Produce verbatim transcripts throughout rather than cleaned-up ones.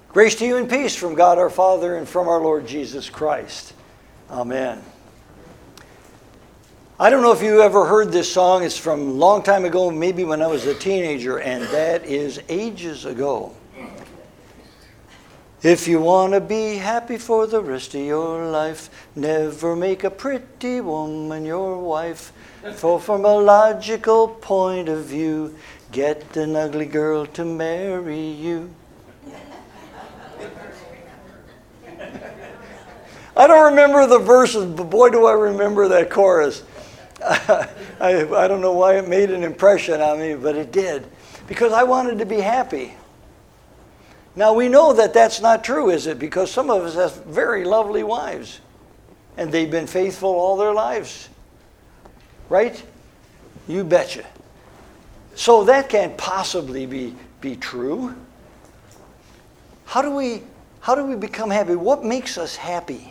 Grace to you and peace from God our Father and from our Lord Jesus Christ. Amen. I don't know if you ever heard this song. It's from a long time ago, maybe when I was a teenager, and that is ages ago. If you want to be happy for the rest of your life, never make a pretty woman your wife. For from a logical point of view, get an ugly girl to marry you. I don't remember the verses, but boy, do I remember that chorus. I, I don't know why it made an impression on me, but it did. Because I wanted to be happy. Now, we know that that's not true, is it? Because some of us have very lovely wives. And they've been faithful all their lives. Right? You betcha. So that can't possibly be, be true. How do we, how do we become happy? What makes us happy?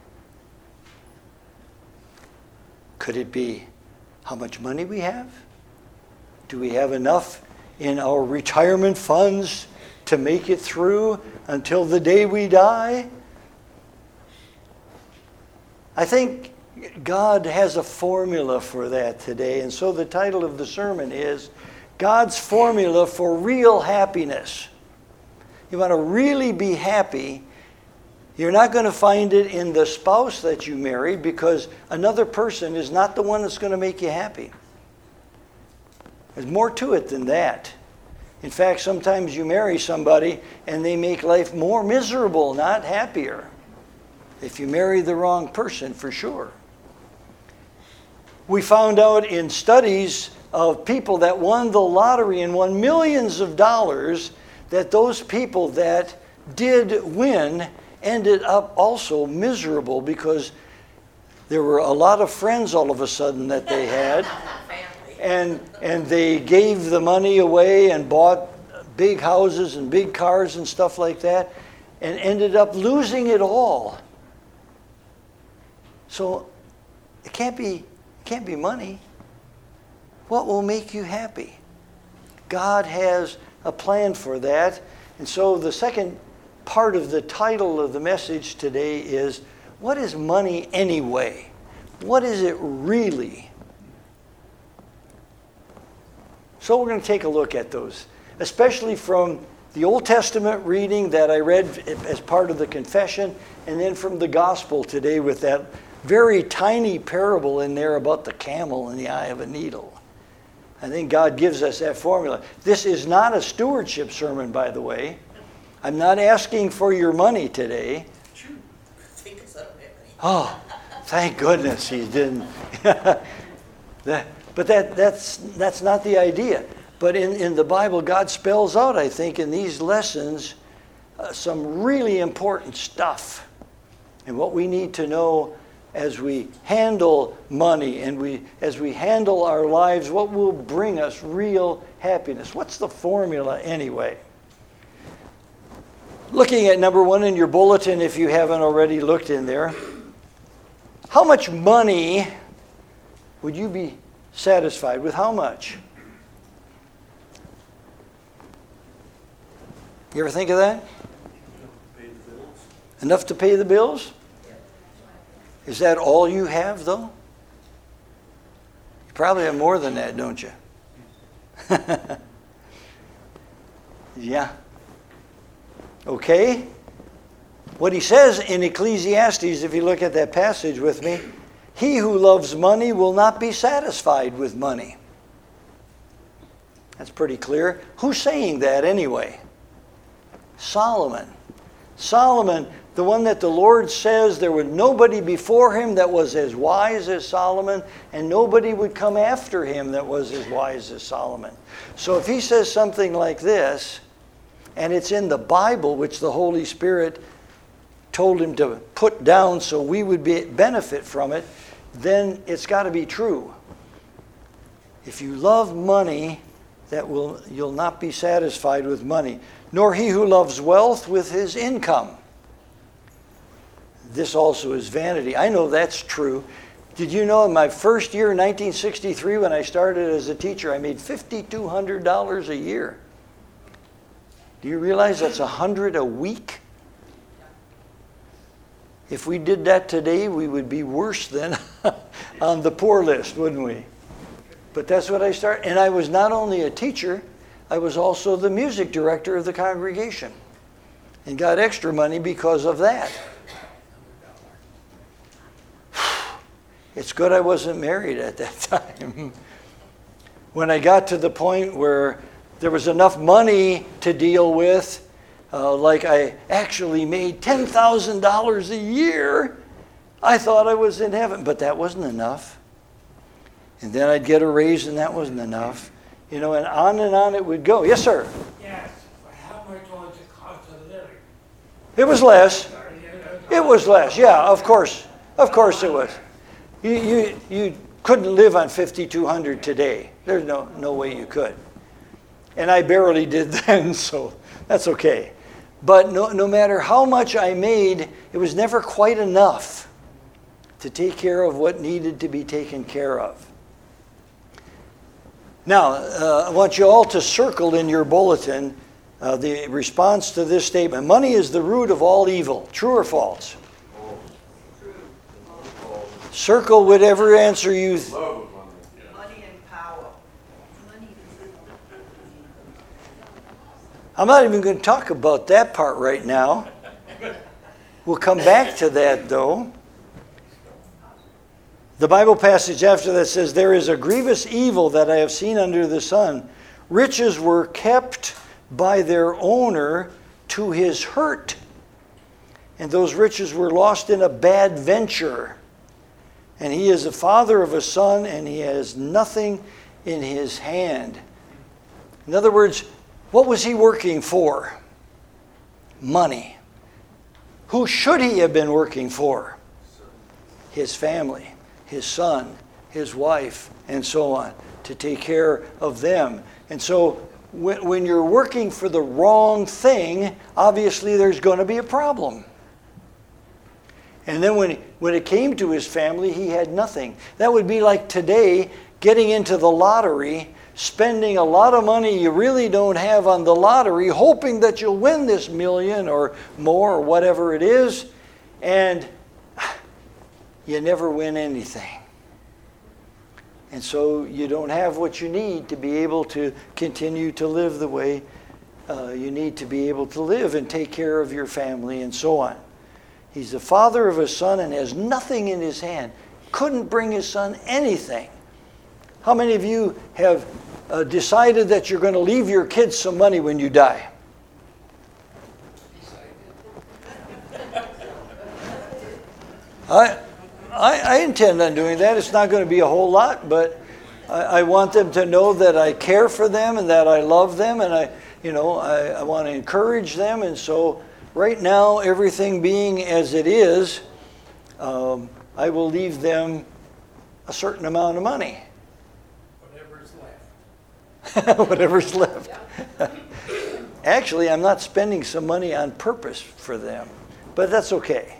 Could it be how much money we have? Do we have enough in our retirement funds to make it through until the day we die? I think God has a formula for that today, and so the title of the sermon is God's Formula for Real Happiness. You want to really be happy, you're not going to find it in the spouse that you married, because another person is not the one that's going to make you happy. There's more to it than that. In fact, sometimes you marry somebody and they make life more miserable, not happier. If you marry the wrong person, for sure. We found out in studies of people that won the lottery and won millions of dollars that those people that did win ended up also miserable because there were a lot of friends all of a sudden that they had. And and they gave the money away and bought big houses and big cars and stuff like that and ended up losing it all. So it can't be it can't be money. What will make you happy? God has a plan for that. And so the second part of the title of the message today is, what is money anyway? What is it really? So we're going to take a look at those, especially from the Old Testament reading that I read as part of the confession, and then from the gospel today with that very tiny parable in there about the camel in the eye of a needle. I think God gives us that formula. This is not a stewardship sermon, by the way. I'm not asking for your money today. Oh, thank goodness he didn't. that, But that, that's, that's not the idea. But in, in the Bible, God spells out, I think, in these lessons, uh, some really important stuff. And what we need to know as we handle money and we as we handle our lives, what will bring us real happiness. What's the formula anyway? Looking at number one in your bulletin, if you haven't already looked in there, how much money would you be satisfied with? How much? You ever think of that? Enough to pay the bills? Is that all you have, though? You probably have more than that, don't you? Yeah. Okay. What he says in Ecclesiastes, if you look at that passage with me, he who loves money will not be satisfied with money. That's pretty clear. Who's saying that anyway? Solomon. Solomon, the one that the Lord says there was nobody before him that was as wise as Solomon, and nobody would come after him that was as wise as Solomon. So if he says something like this, and it's in the Bible, which the Holy Spirit told him to put down so we would be, benefit from it, then it's got to be true. If you love money, that will you'll not be satisfied with money, nor he who loves wealth with his income. This also is vanity. I know that's true. Did you know in my first year, nineteen sixty-three, when I started as a teacher, I made five thousand two hundred dollars a year. Do you realize that's a hundred a week? If we did that today, we would be worse than on the poor list, wouldn't we? But that's what I started. And I was not only a teacher, I was also the music director of the congregation and got extra money because of that. It's good I wasn't married at that time. When I got to the point where there was enough money to deal with, uh, like I actually made ten thousand dollars a year, I thought I was in heaven, but that wasn't enough. And then I'd get a raise and that wasn't enough. You know, and on and on it would go. Yes, sir? Yes, but how much was the cost of living? It was less. It was less, yeah, of course. Of course it was. You, you, you couldn't live on fifty-two hundred dollars today. There's no, no way you could. And I barely did then, so that's okay. But no, no matter how much I made, it was never quite enough to take care of what needed to be taken care of. Now, uh, I want you all to circle in your bulletin uh, the response to this statement. Money is the root of all evil. True or false? True. Circle whatever answer you... Th- Money and power. I'm not even going to talk about that part right now. We'll come back to that, though. The Bible passage after that says, there is a grievous evil that I have seen under the sun. Riches were kept by their owner to his hurt. And those riches were lost in a bad venture. And he is the father of a son, and he has nothing in his hand. In other words, what was he working for? Money. Who should he have been working for? His family. His son, his wife, and so on, to take care of them. And so when, when you're working for the wrong thing, obviously there's going to be a problem. And then when, when it came to his family, he had nothing. That would be like today getting into the lottery, spending a lot of money you really don't have on the lottery, hoping that you'll win this million or more or whatever it is, and you never win anything. And so you don't have what you need to be able to continue to live the way uh, you need to be able to live and take care of your family and so on. He's the father of a son and has nothing in his hand. Couldn't bring his son anything. How many of you have uh, decided that you're going to leave your kids some money when you die? I... I, I intend on doing that. It's not going to be a whole lot, but I, I want them to know that I care for them and that I love them, and I, you know, I, I want to encourage them. And so, right now, everything being as it is, um, I will leave them a certain amount of money. Whatever's left. Whatever's left. Actually, I'm not spending some money on purpose for them, but that's okay.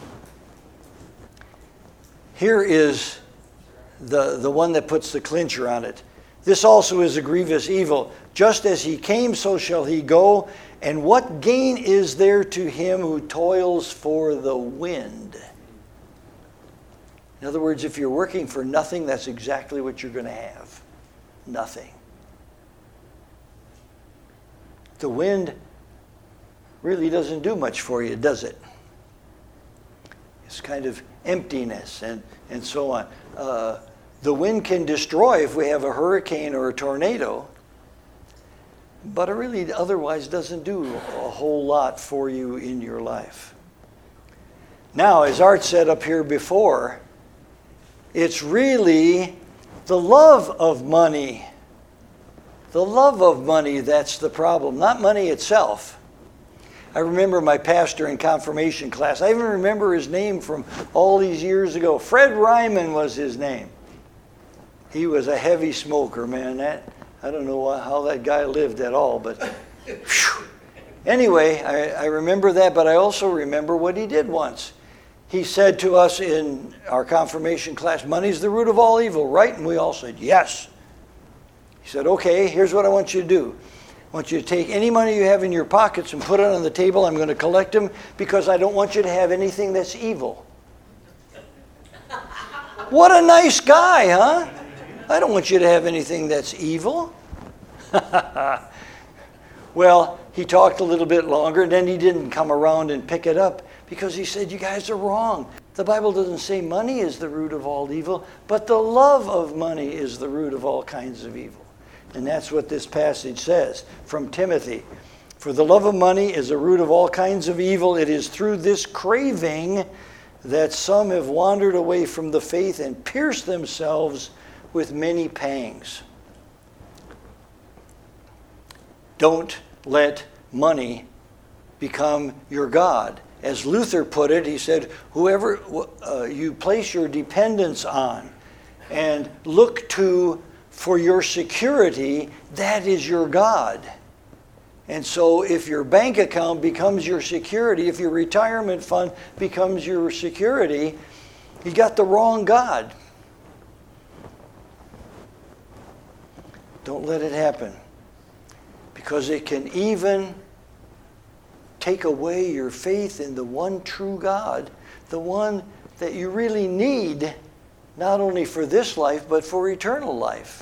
Here is the, the one that puts the clincher on it. This also is a grievous evil. Just as he came, so shall he go. And what gain is there to him who toils for the wind? In other words, if you're working for nothing, that's exactly what you're going to have. Nothing. The wind really doesn't do much for you, does it? It's kind of emptiness and, and so on. Uh, the wind can destroy if we have a hurricane or a tornado, but it really otherwise doesn't do a whole lot for you in your life. Now, as Art said up here before, it's really the love of money. The love of money that's the problem, not money itself. I remember my pastor in confirmation class. I even remember his name from all these years ago. Fred Ryman was his name. He was a heavy smoker, man. That I don't know how that guy lived at all, but whew. Anyway, I, I remember that, but I also remember what he did once. He said to us in our confirmation class, money's the root of all evil, right? And we all said, yes. He said, okay, here's what I want you to do. I want you to take any money you have in your pockets and put it on the table. I'm going to collect them because I don't want you to have anything that's evil. What a nice guy, huh? I don't want you to have anything that's evil. Well, he talked a little bit longer, and then he didn't come around and pick it up because he said, you guys are wrong. The Bible doesn't say money is the root of all evil, but the love of money is the root of all kinds of evil. And that's what this passage says from Timothy. For the love of money is the root of all kinds of evil. It is through this craving that some have wandered away from the faith and pierced themselves with many pangs. Don't let money become your God. As Luther put it, he said, whoever uh, you place your dependence on and look to for your security, that is your God. And so if your bank account becomes your security, if your retirement fund becomes your security, you got the wrong God. Don't let it happen, because it can even take away your faith in the one true God, the one that you really need, not only for this life, but for eternal life.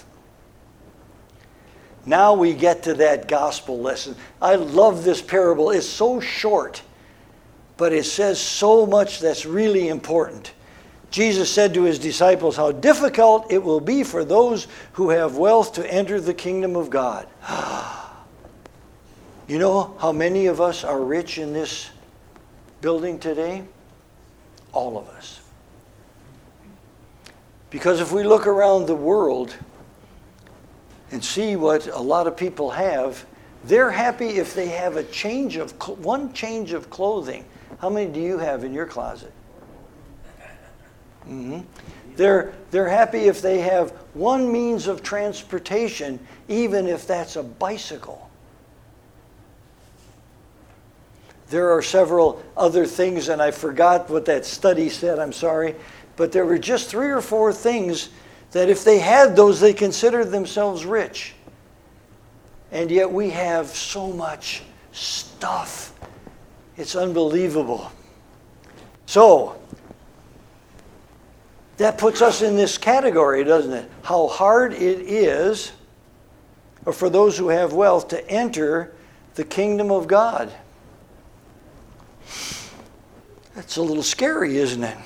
Now we get to that gospel lesson. I love this parable. It's so short, but it says so much that's really important. Jesus said to his disciples, how difficult it will be for those who have wealth to enter the kingdom of God. You know how many of us are rich in this building today? All of us. Because if we look around the world and see what a lot of people have, they're happy if they have a change of one change of clothing. How many do you have in your closet? Mm-hmm. They're, they're happy if they have one means of transportation, even if that's a bicycle. There are several other things, and I forgot what that study said, I'm sorry, but there were just three or four things that if they had those, they considered themselves rich. And yet we have so much stuff. It's unbelievable. So, that puts us in this category, doesn't it? How hard it is, or for those who have wealth, to enter the kingdom of God. That's a little scary, isn't it?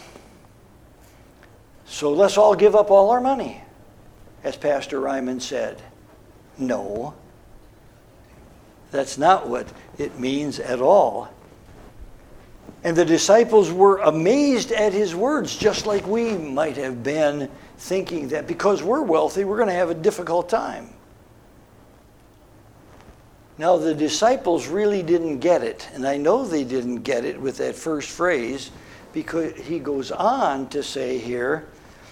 So let's all give up all our money, as Pastor Ryman said. No, that's not what it means at all. And the disciples were amazed at his words, just like we might have been, thinking that because we're wealthy, we're going to have a difficult time. Now, the disciples really didn't get it, and I know they didn't get it with that first phrase, because he goes on to say here,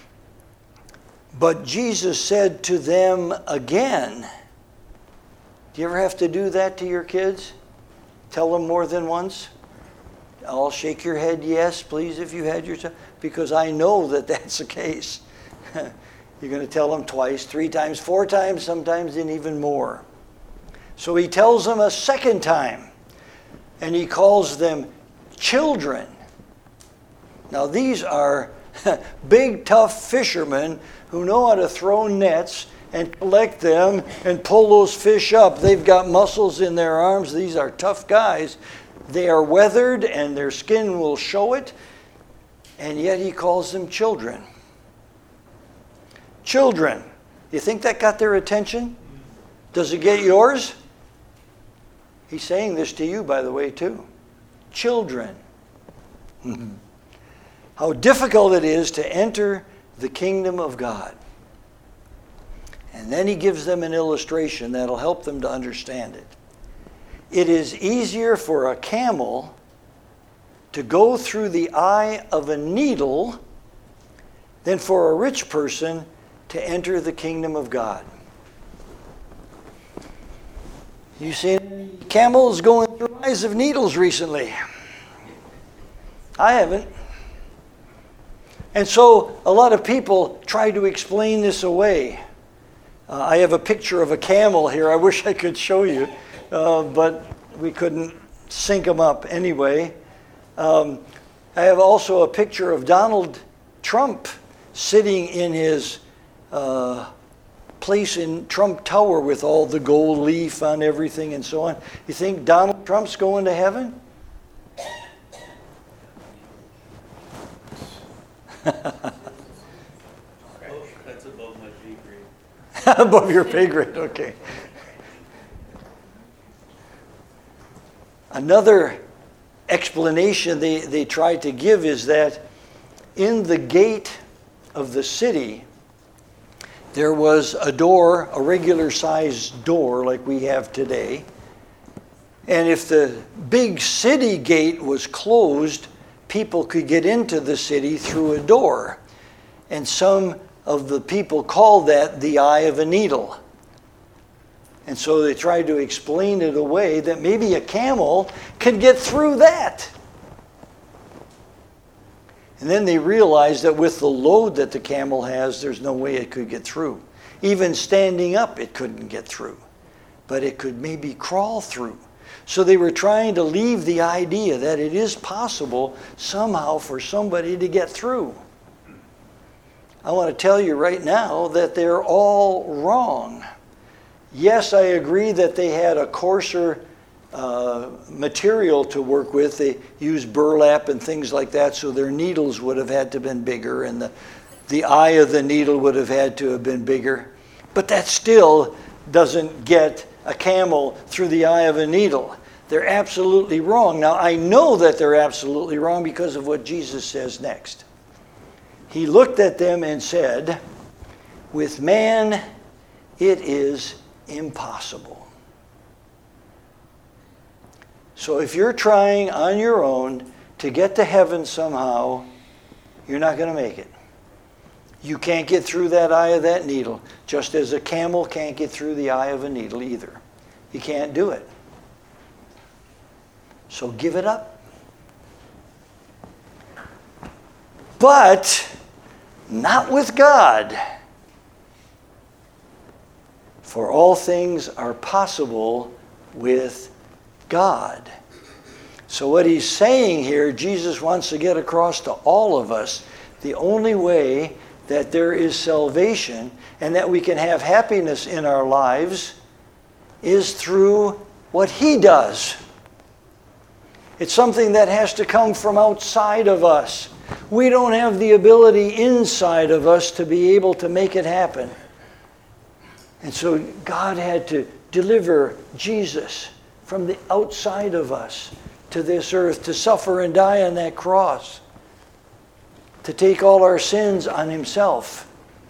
but Jesus said to them again. Do you ever have to do that to your kids? Tell them more than once? I'll shake your head, yes, please, if you had your time, because I know that that's the case. You're going to tell them twice, three times, four times, sometimes and even more. So he tells them a second time, and he calls them children. Now these are big, tough fishermen who know how to throw nets and collect them and pull those fish up. They've got muscles in their arms. These are tough guys. They are weathered and their skin will show it, and yet he calls them children. Children. You think that got their attention? Does it get yours? He's saying this to you, by the way, too. Children. How difficult it is to enter the kingdom of God. And then he gives them an illustration that'll help them to understand it. It is easier for a camel to go through the eye of a needle than for a rich person to enter the kingdom of God. You seen camels going through eyes of needles recently? I haven't. And so a lot of people try to explain this away. Uh, I have a picture of a camel here. I wish I could show you, uh, but we couldn't sync them up anyway. Um, I have also a picture of Donald Trump sitting in his uh, place in Trump Tower with all the gold leaf on everything and so on. You think Donald Trump's going to heaven? That's above my pay grade. Above your pay grade, okay. Another explanation they, they try to give is that in the gate of the city, there was a door, a regular sized door like we have today. And if the big city gate was closed, people could get into the city through a door. And some of the people called that the eye of a needle. And so they tried to explain it away that maybe a camel could get through that. And then they realized that with the load that the camel has, there's no way it could get through. Even standing up, it couldn't get through. But it could maybe crawl through. So they were trying to leave the idea that it is possible somehow for somebody to get through. I want to tell you right now that they're all wrong. Yes, I agree that they had a coarser uh, material to work with. They used burlap and things like that, so their needles would have had to have been bigger, and the, the eye of the needle would have had to have been bigger. But that still doesn't get a camel through the eye of a needle. They're absolutely wrong. Now, I know that they're absolutely wrong because of what Jesus says next. He looked at them and said, "With man, it is impossible." So if you're trying on your own to get to heaven somehow, you're not going to make it. You can't get through that eye of that needle, just as a camel can't get through the eye of a needle either. You can't do it. So give it up. But not with God. For all things are possible with God. So what he's saying here, Jesus wants to get across to all of us, the only way that there is salvation and that we can have happiness in our lives is through what he does. It's something that has to come from outside of us. We don't have the ability inside of us to be able to make it happen. And so God had to deliver Jesus from the outside of us to this earth, to suffer and die on that cross, to take all our sins on himself.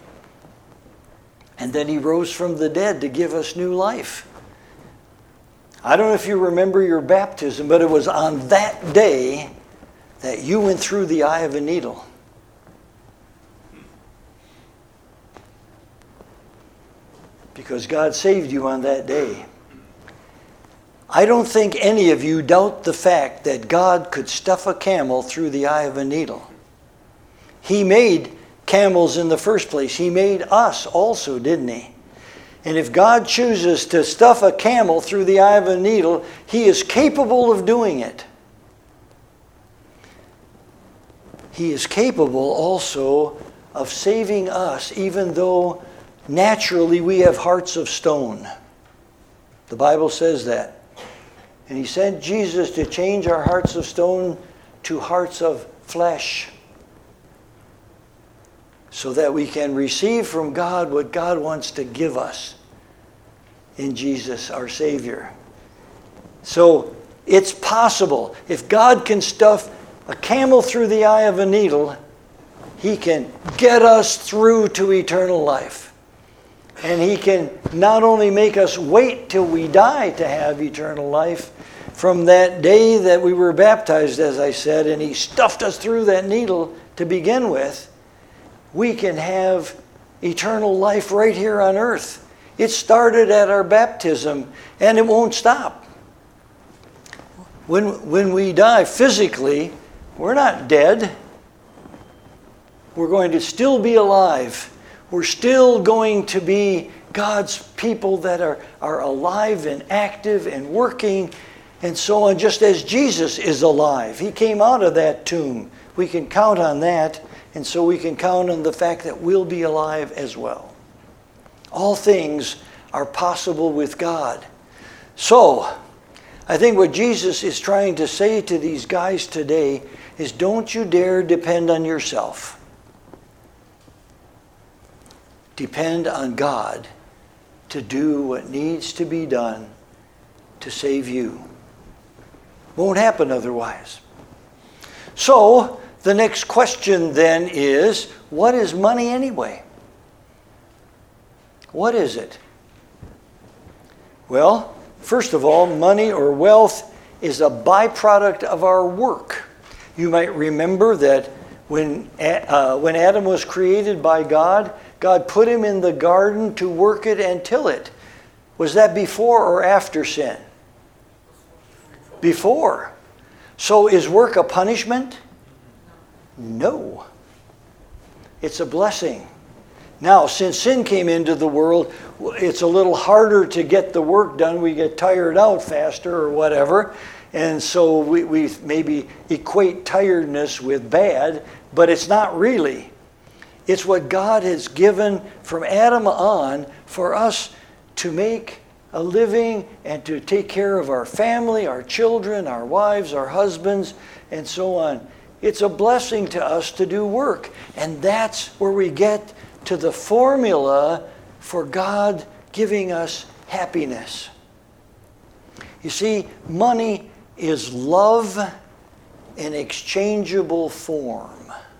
And then he rose from the dead to give us new life. I don't know if you remember your baptism, but it was on that day that you went through the eye of a needle. Because God saved you on that day. I don't think any of you doubt the fact that God could stuff a camel through the eye of a needle. He made camels in the first place. He made us also, didn't he? And if God chooses to stuff a camel through the eye of a needle, he is capable of doing it. He is capable also of saving us, even though naturally we have hearts of stone. The Bible says that. And he sent Jesus to change our hearts of stone to hearts of flesh, so that we can receive from God what God wants to give us in Jesus, our Savior. So it's possible. If God can stuff a camel through the eye of a needle, he can get us through to eternal life. And he can not only make us wait till we die to have eternal life, from that day that we were baptized, as I said, and he stuffed us through that needle to begin with, we can have eternal life right here on earth. It started at our baptism, and it won't stop. When, when we die physically, we're not dead. We're going to still be alive. We're still going to be God's people that are, are alive and active and working and so on, just as Jesus is alive. He came out of that tomb. We can count on that, and so we can count on the fact that we'll be alive as well. All things are possible with God. So, I think what Jesus is trying to say to these guys today is, don't you dare depend on yourself. Depend on God to do what needs to be done to save you. Won't happen otherwise. So, the next question then is, what is money anyway? What is it? Well, first of all, money or wealth is a byproduct of our work. You might remember that when, uh, when Adam was created by God, God put him in the garden to work it and till it. Was that before or after sin? Before. So is work a punishment? No. It's a blessing. Now, since sin came into the world, it's a little harder to get the work done. We get tired out faster or whatever. And so we, we maybe equate tiredness with bad, but it's not really. It's what God has given from Adam on for us to make a living and to take care of our family, our children, our wives, our husbands, and so on. It's a blessing to us to do work. And that's where we get to the formula for God giving us happiness. You see, money is love in exchangeable form.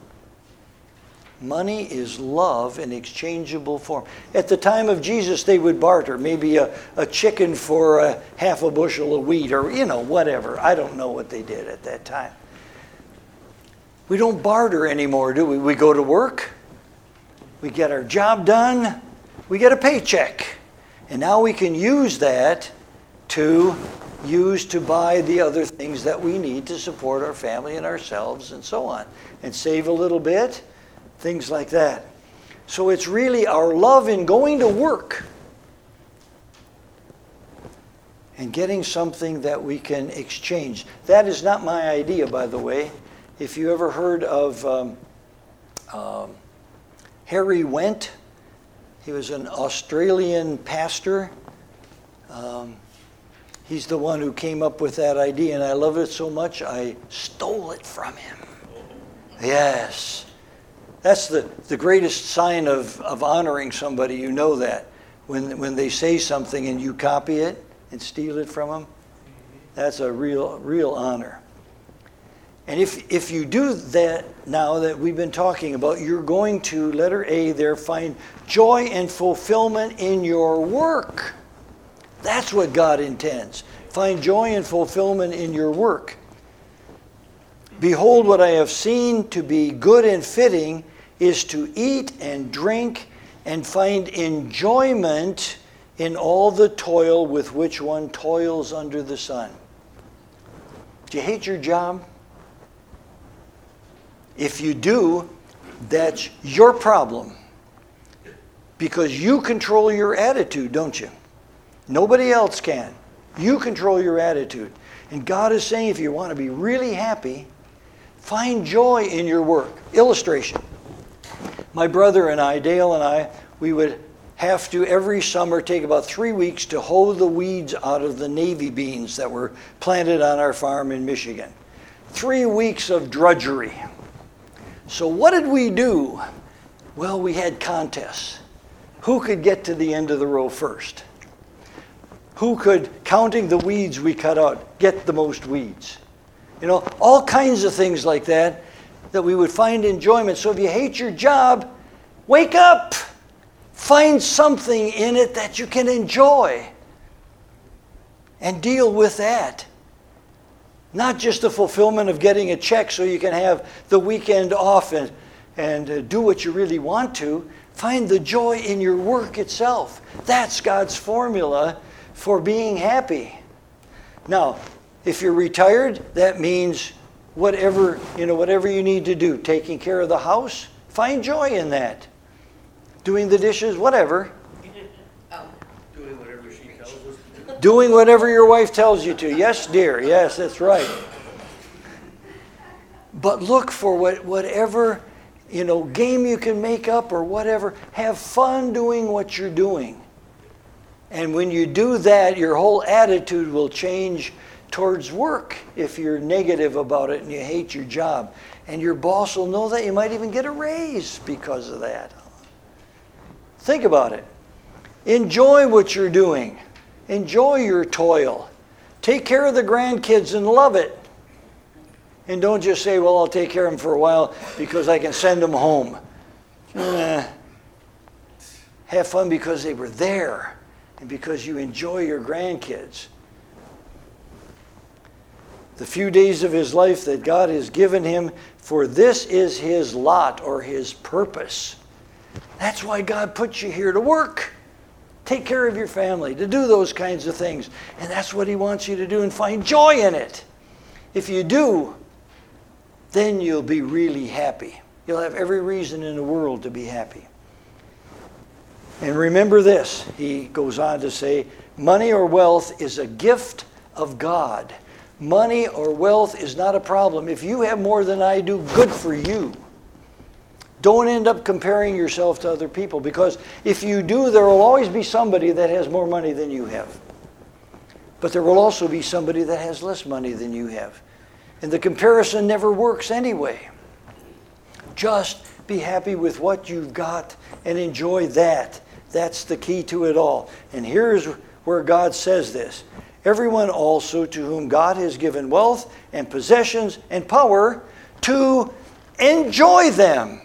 Money is love in exchangeable form. At the time of Jesus, they would barter, maybe a, a chicken for a half a bushel of wheat, or, you know, whatever. I don't know what they did at that time. We don't barter anymore, do we? We go to work, we get our job done, we get a paycheck. And now we can use that to use to buy the other things that we need to support our family and ourselves and so on. And save a little bit, things like that. So it's really our love in going to work and getting something that we can exchange. That is not my idea, by the way. If you ever heard of um, um, Harry Wendt, he was an Australian pastor. Um, he's the one who came up with that idea, and I love it so much I stole it from him. Yes. That's the, the greatest sign of, of honoring somebody, you know that. When, when they say something and you copy it and steal it from them, that's a real, real honor. And if, if you do that now that we've been talking about, you're going to, letter A there, find joy and fulfillment in your work. That's what God intends. Find joy and fulfillment in your work. Behold, what I have seen to be good and fitting is to eat and drink and find enjoyment in all the toil with which one toils under the sun. Do you hate your job? If you do, that's your problem. Because you control your attitude, don't you? Nobody else can. You control your attitude. And God is saying, if you want to be really happy, find joy in your work. Illustration. My brother and I, Dale and I, we would have to every summer take about three weeks to hoe the weeds out of the navy beans that were planted on our farm in Michigan. Three weeks of drudgery. So what did we do? Well, we had contests. Who could get to the end of the row first? Who could, counting the weeds we cut out, get the most weeds? You know, all kinds of things like that, that we would find enjoyment. So if you hate your job, wake up. Find something in it that you can enjoy. And deal with that. Not just the fulfillment of getting a check so you can have the weekend off and, and uh, do what you really want to. Find the joy in your work itself. That's God's formula for being happy. Now, if you're retired, that means whatever, you know, whatever you need to do, taking care of the house, find joy in that. Doing the dishes, whatever. Doing whatever your wife tells you to. Yes, dear. Yes, that's right. But look for what, whatever, you know, game you can make up or whatever. Have fun doing what you're doing. And when you do that, your whole attitude will change towards work if you're negative about it and you hate your job. And your boss will know that. You might even get a raise because of that. Think about it. Enjoy what you're doing. Enjoy your toil. Take care of the grandkids and love it. And don't just say, well, I'll take care of them for a while because I can send them home. Eh. Have fun because they were there and because you enjoy your grandkids. The few days of his life that God has given him, for this is his lot or his purpose. That's why God put you here to work. Take care of your family, to do those kinds of things. And that's what he wants you to do and find joy in it. If you do, then you'll be really happy. You'll have every reason in the world to be happy. And remember this, he goes on to say, money or wealth is a gift of God. Money or wealth is not a problem. If you have more than I do, good for you. Don't end up comparing yourself to other people, because if you do, there will always be somebody that has more money than you have. But there will also be somebody that has less money than you have. And the comparison never works anyway. Just be happy with what you've got and enjoy that. That's the key to it all. And here's where God says this. Everyone also to whom God has given wealth and possessions and power, to enjoy them.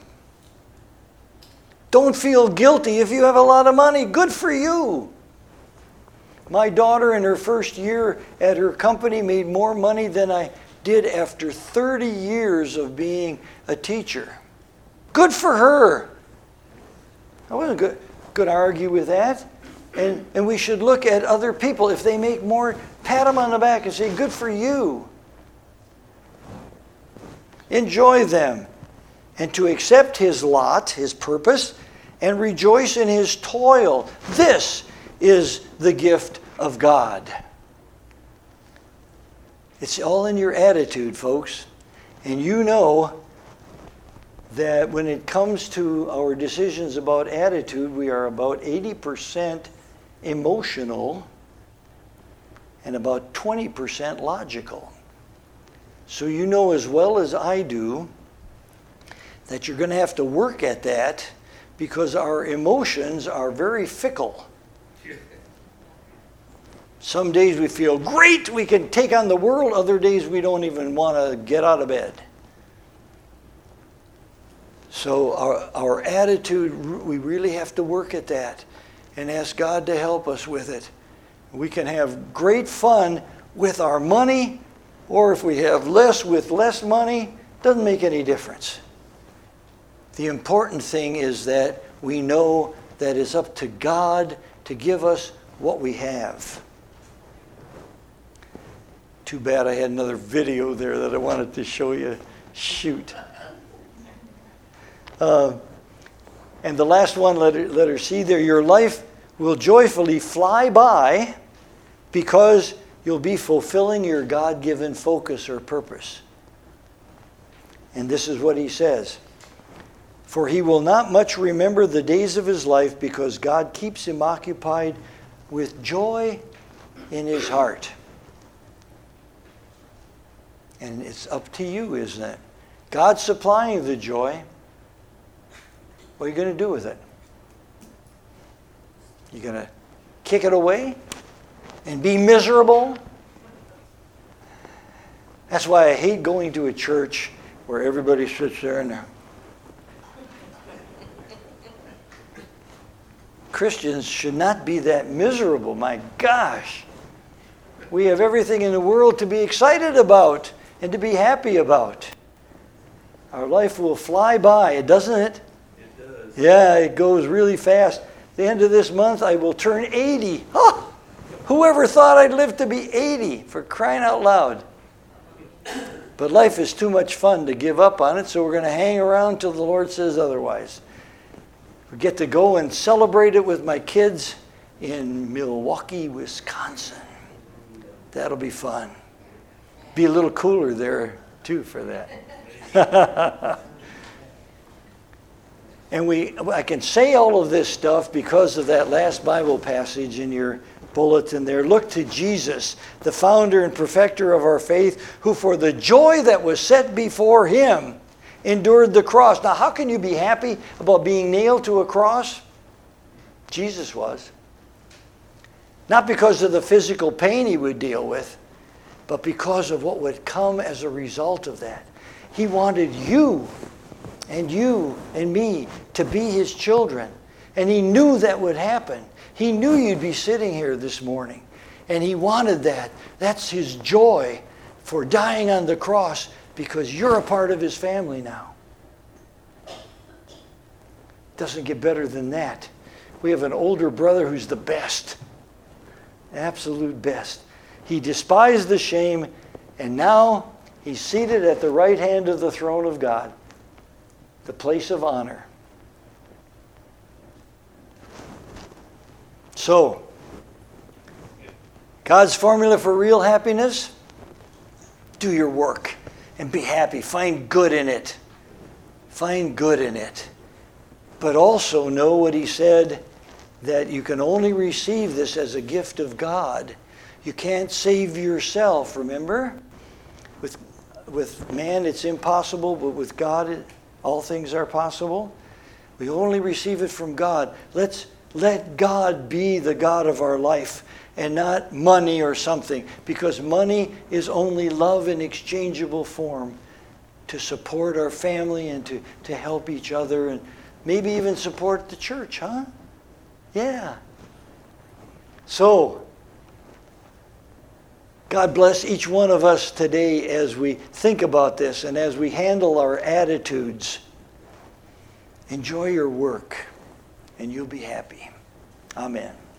Don't feel guilty if you have a lot of money. Good for you. My daughter in her first year at her company made more money than I did after thirty years of being a teacher. Good for her. I wasn't good, good to argue with that. And, and we should look at other people. If they make more, pat them on the back and say, good for you. Enjoy them. And to accept his lot, his purpose, and rejoice in his toil. This is the gift of God. It's all in your attitude, folks. And you know that when it comes to our decisions about attitude, we are about eighty percent emotional and about twenty percent logical. So you know as well as I do that you're going to have to work at that, because our emotions are very fickle. Some days we feel great, we can take on the world. Other days we don't even want to get out of bed. So our, our attitude, we really have to work at that and ask God to help us with it. We can have great fun with our money, or if we have less with less money, doesn't make any difference. The important thing is that we know that it's up to God to give us what we have. Too bad I had another video there that I wanted to show you. Shoot. Uh, and the last one, letter, letter C there, your life will joyfully fly by because you'll be fulfilling your God-given focus or purpose. And this is what he says. For he will not much remember the days of his life, because God keeps him occupied with joy in his heart. And it's up to you, isn't it? God's supplying the joy. What are you going to do with it? You going to kick it away and be miserable? That's why I hate going to a church where everybody sits there and they're... Christians should not be that miserable. My gosh. We have everything in the world to be excited about and to be happy about. Our life will fly by, doesn't it? It does. Yeah, it goes really fast. At the end of this month, I will turn eighty. Oh, whoever thought I'd live to be eighty, for crying out loud. But life is too much fun to give up on it, so we're going to hang around till the Lord says otherwise. We get to go and celebrate it with my kids in Milwaukee, Wisconsin. That'll be fun. Be a little cooler there, too, for that. And we, I can say all of this stuff because of that last Bible passage in your bulletin there. Look to Jesus, the founder and perfecter of our faith, who for the joy that was set before him endured the cross. Now, how can you be happy about being nailed to a cross? Jesus was. Not because of the physical pain he would deal with, but because of what would come as a result of that. He wanted you and you and me to be his children. And he knew that would happen. He knew you'd be sitting here this morning. And he wanted that. That's his joy for dying on the cross, because you're a part of his family now. Doesn't get better than that. We have an older brother who's the best. Absolute best. He despised the shame, and now he's seated at the right hand of the throne of God, the place of honor. So, God's formula for real happiness: do your work and be happy. Find good in it. Find good in it. But also know what he said, that you can only receive this as a gift of God. You can't save yourself, remember? With, with man it's impossible, but with God all things are possible. We only receive it from God. Let's let God be the God of our life and not money or something, because money is only love in exchangeable form to support our family and to, to help each other and maybe even support the church, huh? Yeah. So, God bless each one of us today as we think about this and as we handle our attitudes. Enjoy your work and you'll be happy. Amen.